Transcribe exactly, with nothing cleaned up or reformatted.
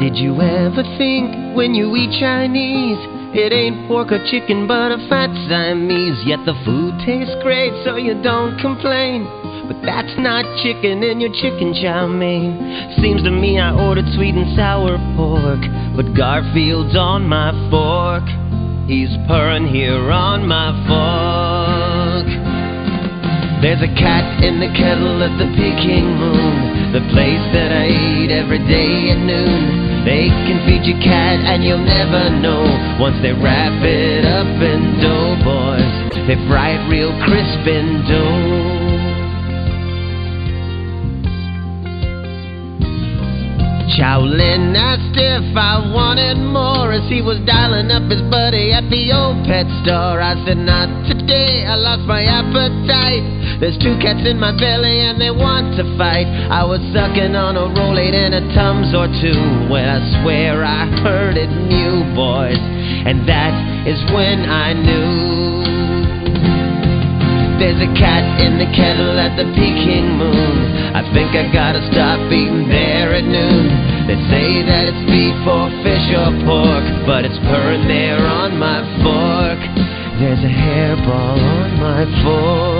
Did you ever think when you eat Chinese, it ain't pork or chicken but a fat Siamese? Yet the food tastes great so you don't complain. But that's not chicken in your chicken chow mein. Seems to me I ordered sweet and sour pork, but Garfield's on my fork. He's purring here on my fork. There's a cat in the kettle at the Peking Moon, the place that I eat every day at noon. They can feed your cat and you'll never know. Once they wrap it up in dough, boys, they fry it real crisp in dough. Chowlin asked if I wanted more as he was dialing up his buddy at the old pet store. I said, not today, I lost my appetite. There's two cats in my belly and they want to fight. I was sucking on a Rolade and a Tums or two when I swear I heard it new, boys, and that is when I knew. There's a cat in the kettle at the Peking Moon. I think I gotta stop eating there at noon. They say that it's beef or fish or pork, but it's purring there on my fork. There's a hairball on my fork.